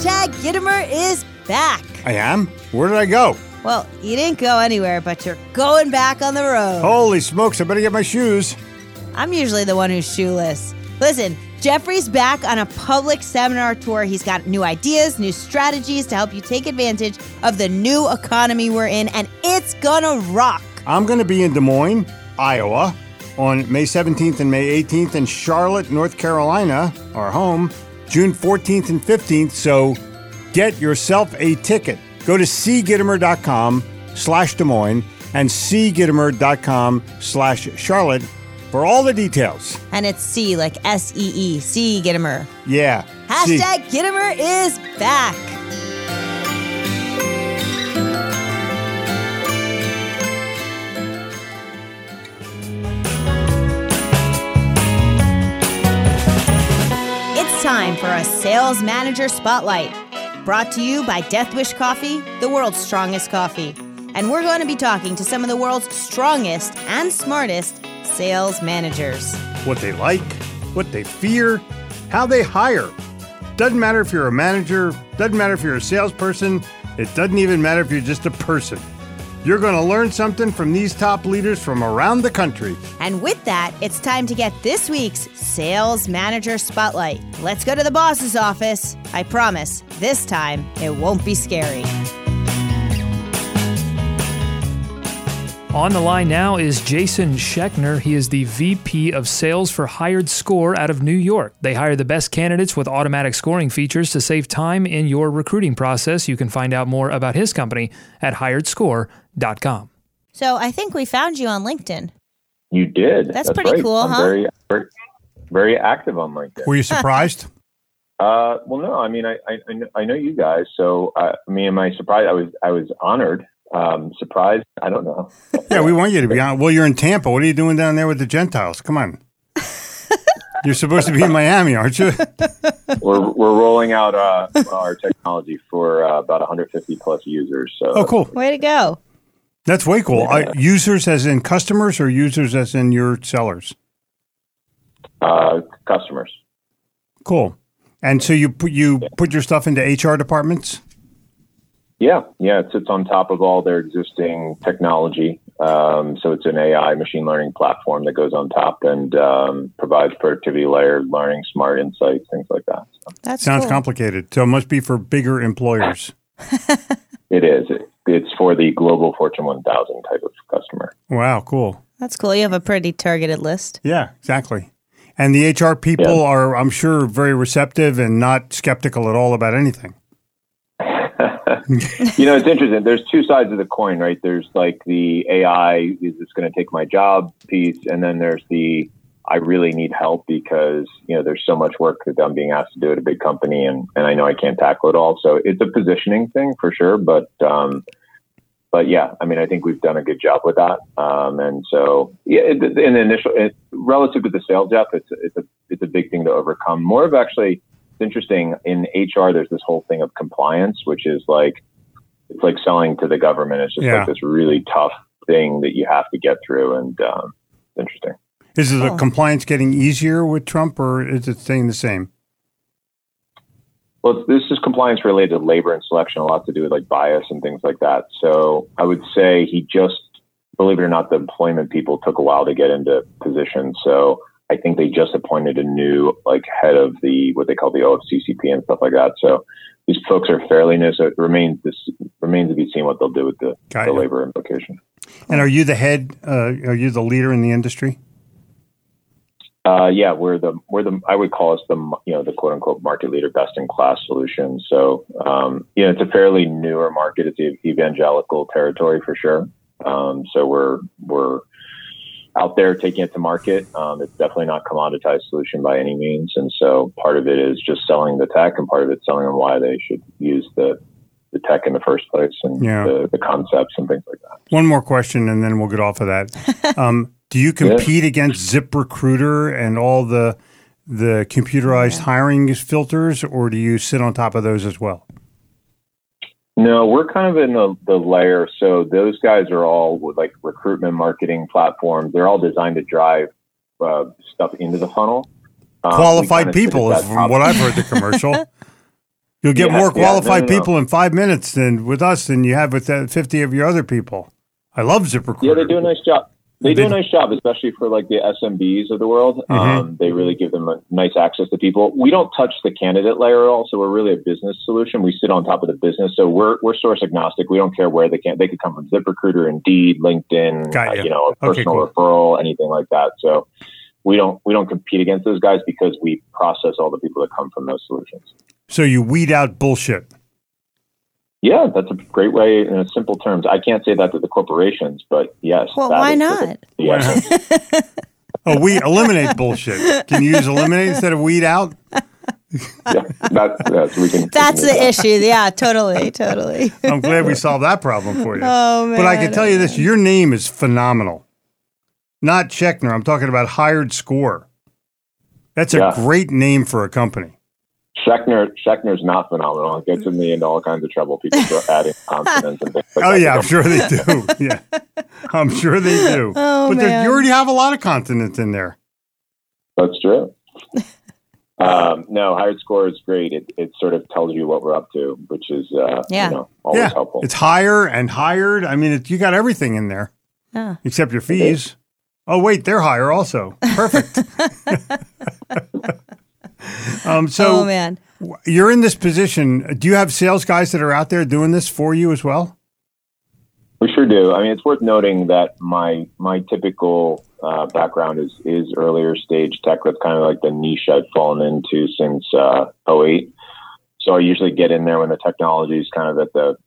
Hashtag Gittimer is back. I am? Where did I go? Well, you didn't go anywhere, but you're going back on the road. Holy smokes, I better get my shoes. I'm usually the one who's shoeless. Listen, Jeffrey's back on a public seminar tour. He's got new ideas, new strategies to help you take advantage of the new economy we're in, and it's gonna rock. I'm going to be in Des Moines, Iowa, on May 17th and May 18th, and Charlotte, North Carolina, our home, June 14th and 15th, so get yourself a ticket. Go to cgittimer.com/Des Moines and cgittimer.com/Charlotte for all the details. And it's C, like S-E-E, C Gittimer. Yeah. Hashtag Gittimer is back. It's time for a Sales Manager Spotlight. Brought to you by Death Wish Coffee, the world's strongest coffee. And we're going to be talking to some of the world's strongest and smartest sales managers. What they like, what they fear, how they hire. Doesn't matter if you're a manager, doesn't matter if you're a salesperson, it doesn't even matter if you're just a person. You're going to learn something from these top leaders from around the country. And with that, it's time to get this week's Sales Manager Spotlight. Let's go to the boss's office. I promise, this time it won't be scary. On the line now is Jason Schechner. He is the VP of Sales for HiredScore out of New York. They hire the best candidates with automatic scoring features to save time in your recruiting process. You can find out more about his company at HiredScore.com. So I think we found you on LinkedIn. You did. That's pretty right. cool, I'm huh? very active on LinkedIn. Were you surprised? Well, no. I mean, I know you guys. So, am I surprised? I was honored. Surprised? I don't know. Yeah, we want you to be on. Well, you're in Tampa. What are you doing down there with the Gentiles? Come on. You're supposed to be in Miami, aren't you? We're rolling out our technology for about 150 plus users. So. Oh, cool. Way to go. That's way cool. Yeah. Users as in customers or users as in your sellers? Customers. Cool. And so you put your stuff into HR departments? Yeah. It sits on top of all their existing technology. So it's an AI machine learning platform that goes on top and provides productivity layer, learning, smart insights, things like that. So. That sounds cool. complicated. So it must be for bigger employers. It is. It's for the global Fortune 1000 type of customer. Wow, cool. That's cool. You have a pretty targeted list. Yeah, exactly. And the HR people are, I'm sure, very receptive and not skeptical at all about anything. It's interesting. There's two sides of the coin, right? There's like the AI, is this going to take my job piece? And then there's the, I really need help because, there's so much work that I'm being asked to do at a big company and I know I can't tackle it all. So it's a positioning thing for sure. But yeah, I mean, I think we've done a good job with that. And so, yeah, in the initial, relative to the sales job, it's a big thing to overcome. More of actually, it's interesting in HR, there's this whole thing of compliance, which is like, it's like selling to the government. It's just like this really tough thing that you have to get through. And it's interesting. Is the compliance getting easier with Trump or is it staying the same? Well, this is compliance related to labor and selection, a lot to do with like bias and things like that. So I would say he just, believe it or not, the employment people took a while to get into position. So I think they just appointed a new head of what they call the OFCCP and stuff like that. So these folks are fairly new. So it remains to be seen what they'll do with the labor implication. And are you the head? Are you the leader in the industry? Yeah, we're the I would call us the quote unquote market leader, best in class solution. So it's a fairly newer market. It's evangelical territory for sure. So we're out there taking it to market. It's definitely not commoditized solution by any means. And so part of it is just selling the tech and part of it's selling them why they should use the tech in the first place and the concepts and things like that. One more question and then we'll get off of that. Do you compete against ZipRecruiter and all the computerized hiring filters, or do you sit on top of those as well? No, we're kind of in the layer. So those guys are all with like recruitment marketing platforms. They're all designed to drive stuff into the funnel. Qualified people is from what I've heard the commercial. You'll get more qualified no. people in 5 minutes than with us than you have with 50 of your other people. I love ZipRecruiter. Yeah, they do a nice job. They do a nice job, especially for like the SMBs of the world. They really give them a nice access to people. We don't touch the candidate layer at all, so we're really a business solution. We sit on top of the business, so we're source agnostic. We don't care where they can. They could come from ZipRecruiter, Indeed, LinkedIn, a personal referral, anything like that. So we don't compete against those guys because we process all the people that come from those solutions. So you weed out bullshit. Yeah, that's a great way in simple terms. I can't say that to the corporations, but yes. Well, why not? We eliminate bullshit. Can you use eliminate instead of weed out? Yeah, that's the issue. Yeah, totally. I'm glad we solved that problem for you. Oh, man. But I can tell you this, your name is phenomenal. Not Schechner. I'm talking about HiredScore. That's a great name for a company. Schechner's not phenomenal. It gets me into all kinds of trouble. People start adding consonants and things like that. Oh, yeah, I'm sure they do. Yeah, I'm sure they do. Oh, but man. you already have a lot of consonants in there. That's true. No, HiredScore is great. It sort of tells you what we're up to, which is always helpful. It's hire and hired. I mean, you got everything in there, except your fees. Oh, wait, they're higher also. Perfect. Oh, man. You're in this position. Do you have sales guys that are out there doing this for you as well? We sure do. I mean, it's worth noting that my typical background is earlier stage tech. That's kind of like the niche I've fallen into since 2008. So I usually get in there when the technology is kind of at the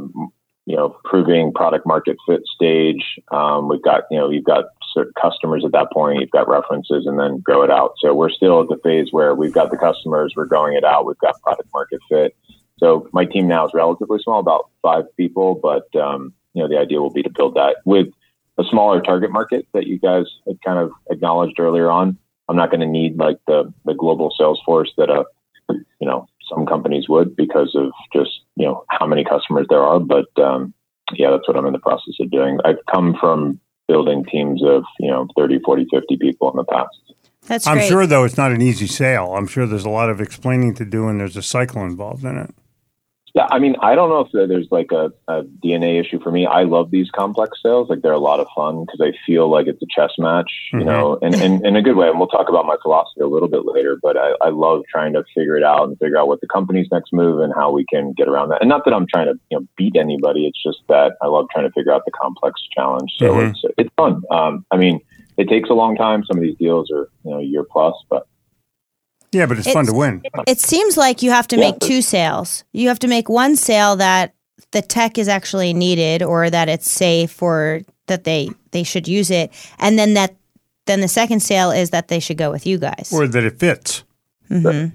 proving product market fit stage. We've got certain customers at that point. You've got references, and then grow it out. So we're still at the phase where we've got the customers, we're growing it out, we've got product market fit. So my team now is relatively small, about 5 people, but the idea will be to build that with a smaller target market that you guys had kind of acknowledged earlier on. I'm not going to need like the global sales force that some companies would because of just how many customers there are. But that's what I'm in the process of doing. I've come from building teams of 30, 40, 50 people in the past. That's I'm great. sure, though, it's not an easy sale. I'm sure there's a lot of explaining to do, and there's a cycle involved in it. Yeah, I mean, I don't know if there's like a DNA issue for me. I love these complex sales. Like, they're a lot of fun because I feel like it's a chess match, and in a good way. And we'll talk about my philosophy a little bit later, but I love trying to figure it out and figure out what the company's next move and how we can get around that. And not that I'm trying to beat anybody. It's just that I love trying to figure out the complex challenge. So it's fun. I mean, it takes a long time. Some of these deals are a year plus, but. Yeah, but it's fun to win. It seems like you have to make 2 sales. You have to make one sale that the tech is actually needed or that it's safe or that they should use it. And then the second sale is that they should go with you guys. Or that it fits. Mm-hmm.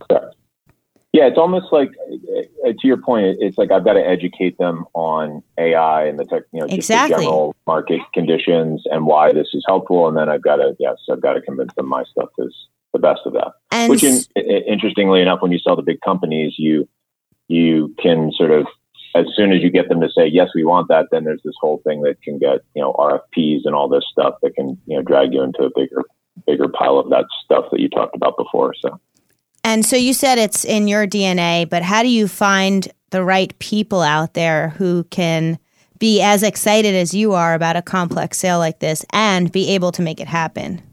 Yeah, it's almost like, to your point, it's like I've got to educate them on AI and the tech, just the general market conditions and why this is helpful. And then I've got to convince them my stuff is the best of that. And which, interestingly enough, when you sell to big companies, you can sort of, as soon as you get them to say, yes, we want that, then there's this whole thing that can get, RFPs and all this stuff that can, drag you into a bigger pile of that stuff that you talked about before. And so you said it's in your DNA, but how do you find the right people out there who can be as excited as you are about a complex sale like this and be able to make it happen?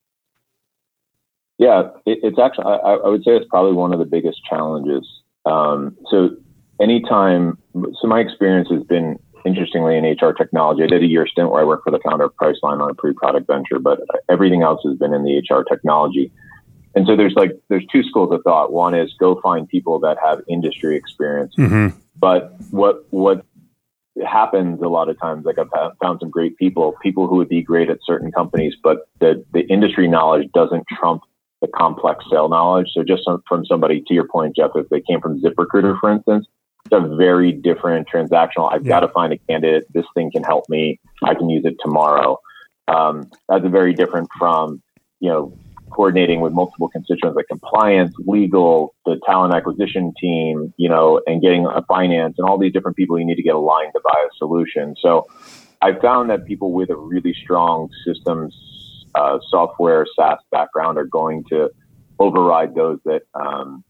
Yeah, it's actually, I would say it's probably one of the biggest challenges. So my experience has been, interestingly, in HR technology. I did a year stint where I worked for the founder of Priceline on a pre-product venture, but everything else has been in the HR technology. And so there's 2 schools of thought. One is go find people that have industry experience. Mm-hmm. But what happens a lot of times, like I've found some great people who would be great at certain companies, but the industry knowledge doesn't trump the complex sale knowledge. So just from somebody, to your point, Jeff, if they came from ZipRecruiter, for instance, it's a very different transactional. I've got to find a candidate. This thing can help me. I can use it tomorrow. That's very different from, coordinating with multiple constituents like compliance, legal, the talent acquisition team, and getting a finance and all these different people you need to get aligned to buy a solution. So I found that people with a really strong systems, software, SaaS background are going to override those that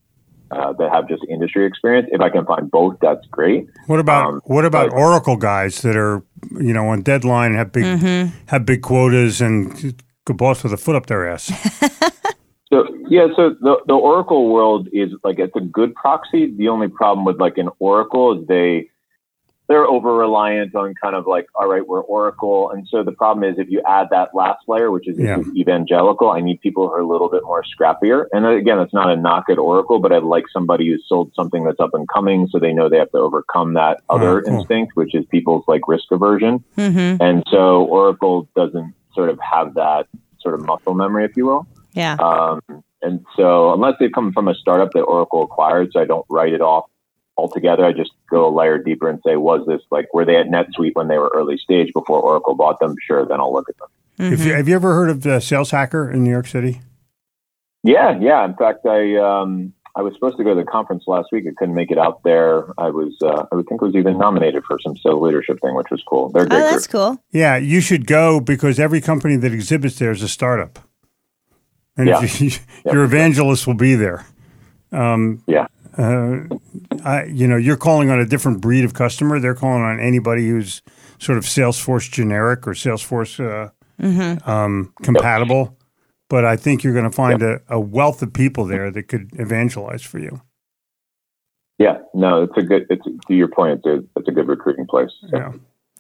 that have just industry experience. If I can find both, that's great. What about Oracle guys that are on deadline and have big quotas and go boss with a foot up their ass? So the Oracle world is like, it's a good proxy. The only problem with like an Oracle is they're over reliant on kind of like, all right, we're Oracle. And so the problem is if you add that last layer, which is evangelical, I need people who are a little bit more scrappier. And again, it's not a knock at Oracle, but I'd like somebody who's sold something that's up and coming, so they know they have to overcome that other instinct, which is people's like risk aversion. Mm-hmm. And so Oracle doesn't sort of have that sort of muscle memory, if you will. Yeah. And so unless they come from a startup that Oracle acquired, so I don't write it off altogether, I just go a layer deeper and say, were they at NetSuite when they were early stage before Oracle bought them? Sure, then I'll look at them. Mm-hmm. Have you ever heard of the Sales Hacker in New York City? Yeah. In fact, I was supposed to go to the conference last week. I couldn't make it out there. I think I was even nominated for some sales leadership thing, which was cool. They're a great that's group. cool. Yeah, you should go because every company that exhibits there is a startup. And your evangelist will be there. You're calling on a different breed of customer. They're calling on anybody who's sort of Salesforce generic or Salesforce compatible. But I think you're going to find a wealth of people there that could evangelize for you. Yeah, no, to your point, it's a good recruiting place. So. Yeah.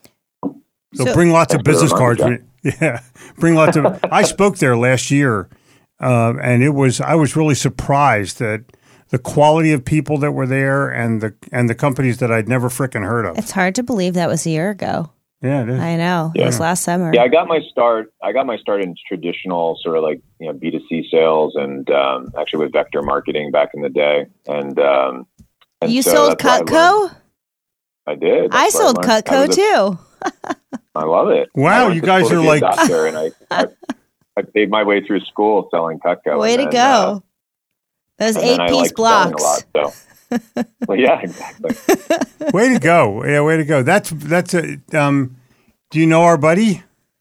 So bring lots of business cards. Bring lots of. I spoke there last year, and I was really surprised at the quality of people that were there and the companies that I'd never frickin' heard of. It's hard to believe that was a year ago. Yeah, it is. I know. Yeah. It was last summer. Yeah, I got my start in traditional sort of like B2C sales and actually with vector marketing back in the day. And you so sold Cutco? I did. I sold Cutco too. I love it. Wow, you guys are like. Doctor, and I paid my way through school selling Cutco. Way to go! Those 8-piece blocks. Well, yeah, exactly. Way to go! Yeah, way to go. That's a. Do you know our buddy?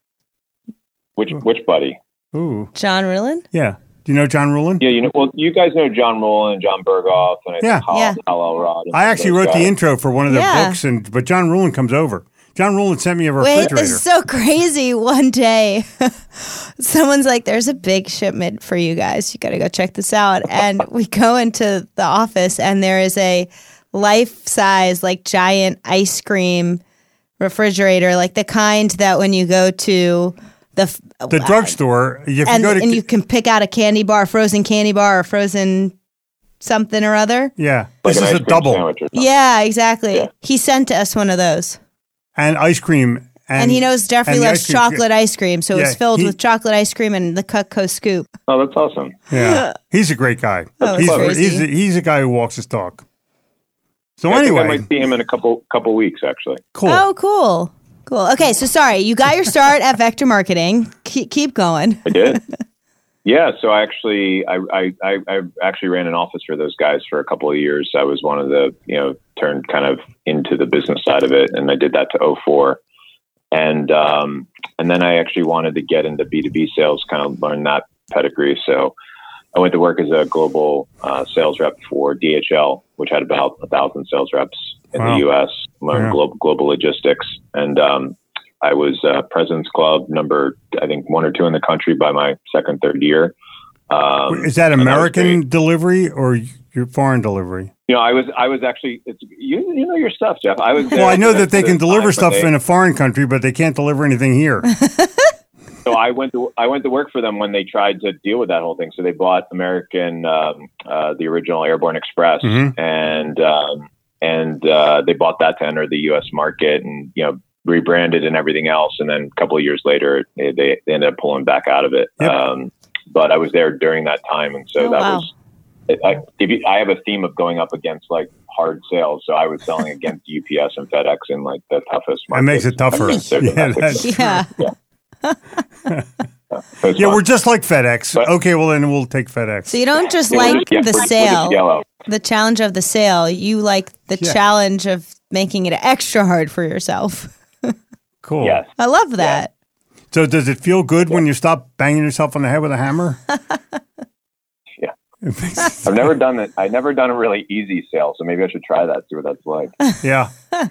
Which buddy? Ooh, John Ruhlin. Yeah. Do you know John Ruhlin? Yeah, you guys know John Ruhlin and John Berghoff and Hal Elrod. I actually wrote the intro for one of their books, but John Ruhlin comes over. John Ruhlin sent me a refrigerator. This is so crazy. One day, someone's like, there's a big shipment for you guys. You got to go check this out. And we go into the office, and there is a life-size, like, giant ice cream refrigerator, like the kind that when you go to the drugstore, and you can pick out a candy bar, frozen candy bar, or frozen something or other. Yeah. Like this is a double. Yeah, exactly. Yeah. He sent us one of those. And ice cream. And he knows Jeffrey loves chocolate ice cream, so it's filled with chocolate ice cream and the Cutco scoop. Oh, that's awesome. Yeah. He's a great guy. He's a guy who walks his talk. So anyway. I might see him in a couple weeks, actually. Cool. Oh, cool. Cool. Okay, so sorry, you got your start at Vector Marketing. Keep going. I did. Yeah, so I actually ran an office for those guys for a couple of years. I was one of the, turned kind of into the business side of it, and I did that to 2004. And then I actually wanted to get into B2B sales, kind of learn that pedigree. So I went to work as a global sales rep for DHL, which had about 1,000 sales reps in the U.S., learned global logistics. And I was President's Club number, I think, 1 or 2 in the country by my second, third year. Is that American delivery or your foreign delivery? I was actually, you know your stuff, Jeff. I was. Well, I know that they can deliver stuff in a foreign country, but they can't deliver anything here. So I went to work for them when they tried to deal with that whole thing. So they bought American, the original Airborne Express, and they bought that to enter the U.S. market, and rebranded and everything else. And then a couple of years later, they ended up pulling back out of it. Yep. But I was there during that time, and so was. I have a theme of going up against like hard sales, so I was selling against UPS and FedEx in like the toughest markets. That makes it tougher. We're just like FedEx. But, okay, well then we'll take FedEx. So you don't just like the sale, the challenge of the sale. You like the challenge of making it extra hard for yourself. Cool. Yes. I love that. Yeah. So does it feel good when you stop banging yourself on the head with a hammer? I've never done it. I've never done a really easy sale, so maybe I should try that. See what that's like. Yeah.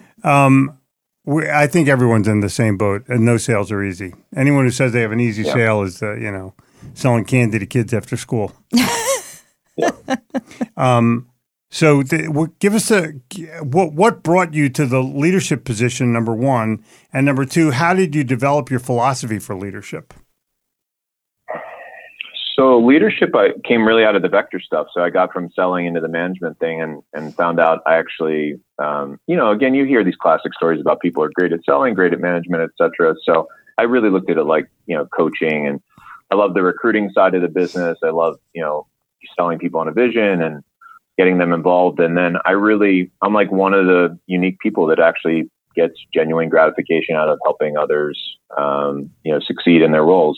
I think everyone's in the same boat, and no sales are easy. Anyone who says they have an easy sale is, selling candy to kids after school. So give us what brought you to the leadership position, number one, and number two, how did you develop your philosophy for leadership? So leadership, I came really out of the Vector stuff. So I got from selling into the management thing and found out I actually, again, you hear these classic stories about people are great at selling, great at management, et cetera. So I really looked at it like, coaching, and I love the recruiting side of the business. I love, selling people on a vision and getting them involved. And then I'm like one of the unique people that actually gets genuine gratification out of helping others, succeed in their roles.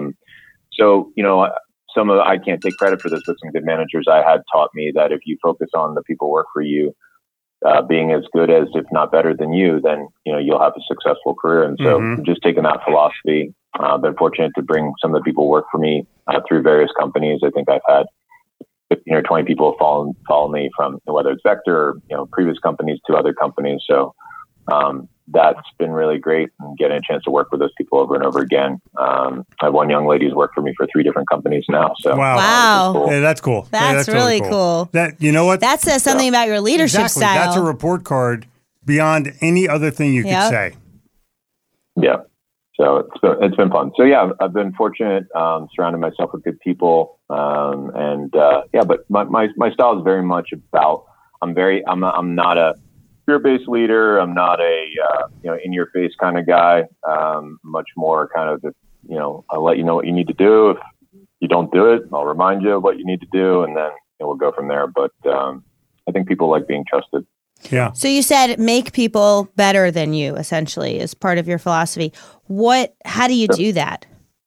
I can't take credit for this, but some good managers I had taught me that if you focus on the people who work for you, being as good as, if not better than you, then, you'll have a successful career. And so just taking that philosophy, been fortunate to bring some of the people who work for me through various companies. I think I've had 15 or 20 people follow me from whether it's Vector or, previous companies to other companies. So, that's been really great, and getting a chance to work with those people over and over again. I have one young lady who's worked for me for 3 different companies now. So wow. Cool. Yeah, that's cool. That's really cool. That, you know what? That says something about your leadership style. That's a report card beyond any other thing you could say. Yeah. So it's been fun. So yeah, I've been fortunate, surrounding myself with good people. But my style is very much about, I'm not a fear-based leader. I'm not a, in-your-face kind of guy. Much more kind of, I'll let you know what you need to do. If you don't do it, I'll remind you of what you need to do, and then we'll go from there. But I think people like being trusted. Yeah. So you said make people better than you, essentially, is part of your philosophy. How do you do that?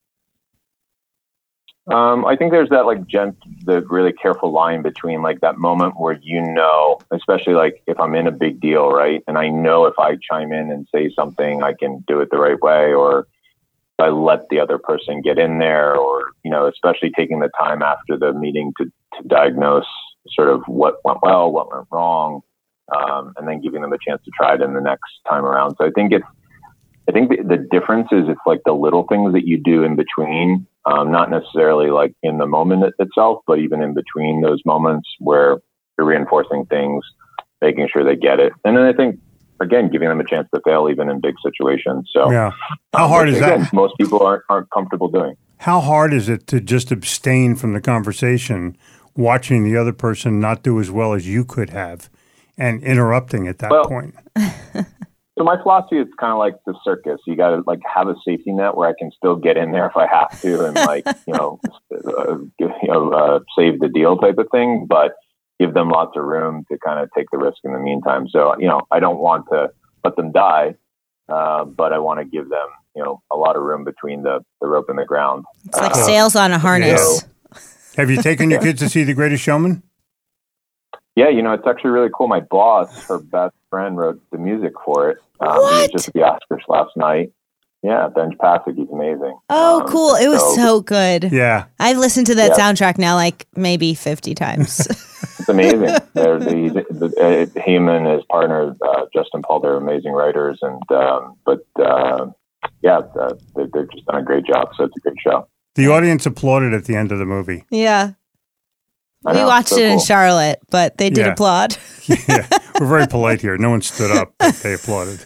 I think there's that the really careful line between that moment where, especially if I'm in a big deal, right? And I know if I chime in and say something, I can do it the right way, or if I let the other person get in there, or, especially taking the time after the meeting to diagnose sort of what went well, what went wrong, and then giving them a chance to try it in the next time around. So I think the difference is it's the little things that you do in between, not necessarily in the moment itself, but even in between those moments where you're reinforcing things, making sure they get it. And then I think, again, giving them a chance to fail even in big situations. So yeah. How hard is that? Most people aren't comfortable doing. How hard is it to just abstain from the conversation, watching the other person not do as well as you could have, and interrupting at that point? So my philosophy is kind of like the circus. You got to have a safety net where I can still get in there if I have to, and save the deal type of thing, but give them lots of room to kind of take the risk in the meantime. So I don't want to let them die, but I want to give them a lot of room between the rope and the ground. It's like sails on a harness. Yeah. Have you taken your kids to see The Greatest Showman? Yeah, it's actually really cool. My boss, her best friend, wrote the music for it. He was just at the Oscars last night. Yeah, Benj Pasek, he's amazing. Oh, cool. It was so good. Yeah. I've listened to that soundtrack now maybe 50 times. It's amazing. Him and his partner, Justin Paul, they're amazing writers. And they've just done a great job. So it's a great show. The audience applauded at the end of the movie. Yeah. We watched it in Charlotte, but they did applaud. Yeah, we're very polite here. No one stood up, but they applauded.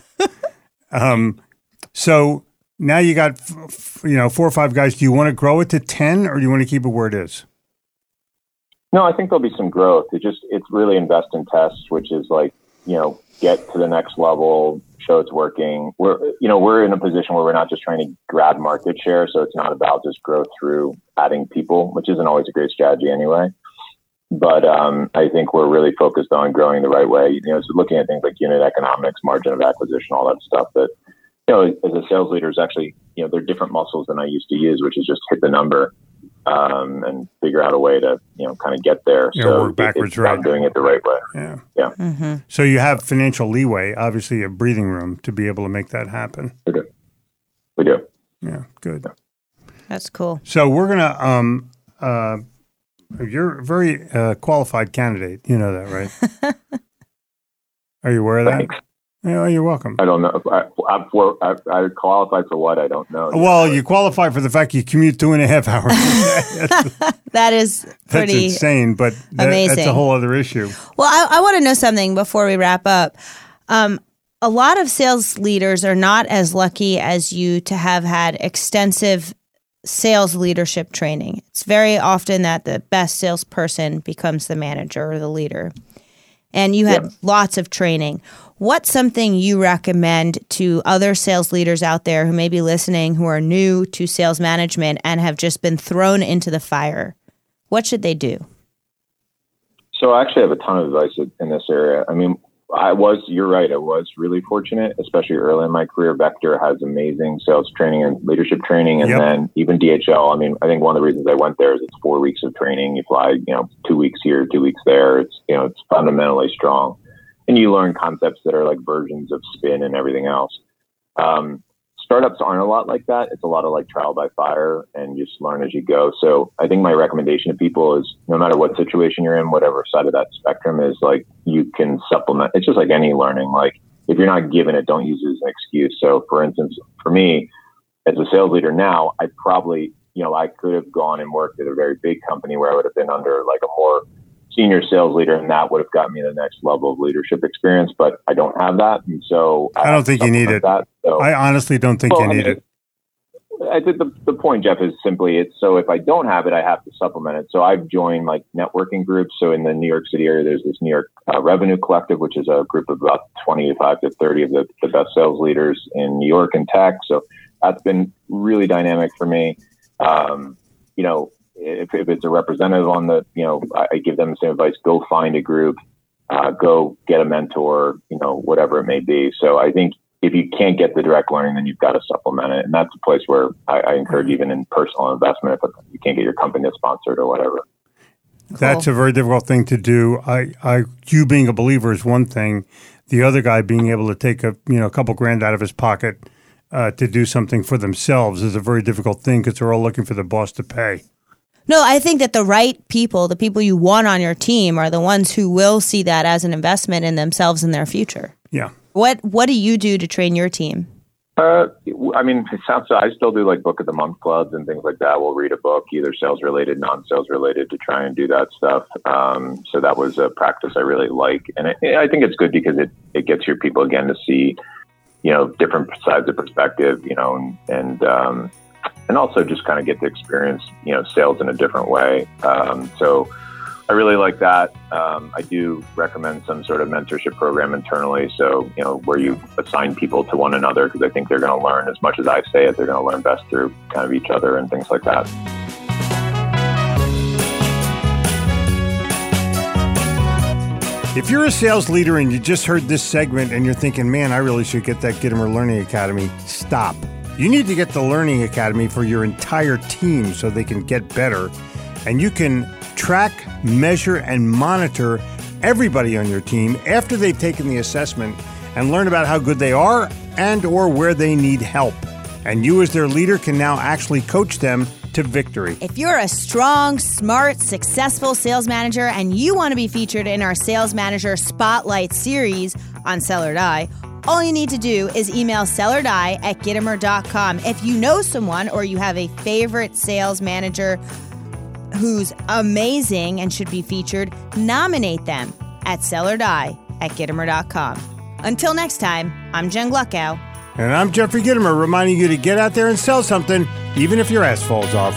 So now you got 4 or 5 guys. Do you want to grow it to 10, or do you want to keep it where it is? No, I think there'll be some growth. It's really invest in tests, which is get to the next level, show it's working. We're in a position where we're not just trying to grab market share, so it's not about just growth through adding people, which isn't always a great strategy anyway. But I think we're really focused on growing the right way. So looking at things like unit economics, margin of acquisition, all that stuff that, as a sales leader is actually, they're different muscles than I used to use, which is just hit the number and figure out a way to, kind of get there. So work backwards, it's about doing it the right way. Yeah. Yeah. Mm-hmm. So you have financial leeway, obviously a breathing room to be able to make that happen. We do. Yeah. Good. That's cool. So we're going to You're a very qualified candidate. You know that, right? Are you aware of that? Thanks. Yeah, you're welcome. I don't know. I qualify for what? I don't know. Well, you qualify for the fact you commute 2.5 hours. That is pretty That's insane, but amazing. That's a whole other issue. Well, I want to know something before we wrap up. A lot of sales leaders are not as lucky as you to have had extensive sales leadership training. It's very often that the best salesperson becomes the manager or the leader. And you had lots of training. What's something you recommend to other sales leaders out there who may be listening, who are new to sales management and have just been thrown into the fire? What should they do? So I actually have a ton of advice in this area. I mean, you're right. I was really fortunate, especially early in my career. Vector has amazing sales training and leadership training. And then even DHL. I mean, I think one of the reasons I went there is it's 4 weeks of training. You fly, 2 weeks here, 2 weeks there. It's, it's fundamentally strong. And you learn concepts that are like versions of spin and everything else. Startups aren't a lot like that. It's a lot of like trial by fire and you just learn as you go. So I think my recommendation to people is no matter what situation you're in, whatever side of that spectrum is, like you can supplement. It's just like any learning. Like if you're not given it, don't use it as an excuse. So for instance, for me as a sales leader now, I probably, I could have gone and worked at a very big company where I would have been under like a more senior sales leader, and that would have gotten me the next level of leadership experience, but I don't have that. And so I don't think you need it. I honestly don't think you need it. I think the point, Jeff, is simply so if I don't have it, I have to supplement it. So I've joined like networking groups. So in the New York City area, there's this New York Revenue Collective, which is a group of about 25 to 30 of the best sales leaders in New York and tech. So that's been really dynamic for me. If it's a representative on the, I give them the same advice, go find a group, go get a mentor, whatever it may be. So I think if you can't get the direct learning, then you've got to supplement it. And that's a place where I encourage even in personal investment, if you can't get your company sponsored or whatever. Cool. That's a very difficult thing to do. You being a believer is one thing. The other guy being able to take a couple grand out of his pocket to do something for themselves is a very difficult thing because they're all looking for the boss to pay. No, I think that the right people, the people you want on your team, are the ones who will see that as an investment in themselves and their future. Yeah. What do you do to train your team? I still do like book of the month clubs and things like that. We'll read a book, either sales related, non-sales related, to try and do that stuff. So that was a practice I really like. And I think it's good because it gets your people again to see, different sides of perspective, and also just kind of get to experience, sales in a different way. So I really like that. I do recommend some sort of mentorship program internally. So, where you assign people to one another, because I think they're going to learn as much as I say it. They're going to learn best through kind of each other and things like that. If you're a sales leader and you just heard this segment and you're thinking, man, I really should get that Gitomer Learning Academy, stop. You need to get the Learning Academy for your entire team so they can get better. And you can track, measure, and monitor everybody on your team after they've taken the assessment and learn about how good they are and or where they need help. And you as their leader can now actually coach them to victory. If you're a strong, smart, successful sales manager and you want to be featured in our Sales Manager Spotlight series on Sell or Die, all you need to do is email sellardie@gitomer.com. If you know someone or you have a favorite sales manager who's amazing and should be featured, nominate them at sellardie@gitomer.com. Until next time, I'm Jen Gluckow. And I'm Jeffrey Gitomer, reminding you to get out there and sell something, even if your ass falls off.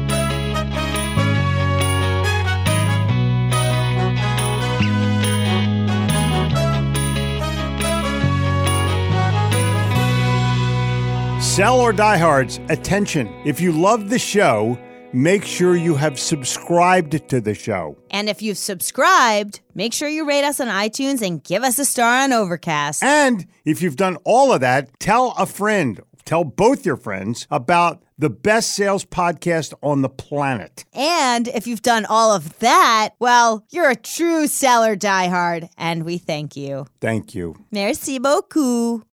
Sell or Diehards, attention. If you love the show, make sure you have subscribed to the show. And if you've subscribed, make sure you rate us on iTunes and give us a star on Overcast. And if you've done all of that, tell a friend, tell both your friends about the best sales podcast on the planet. And if you've done all of that, well, you're a true seller diehard, and we thank you. Thank you. Merci beaucoup.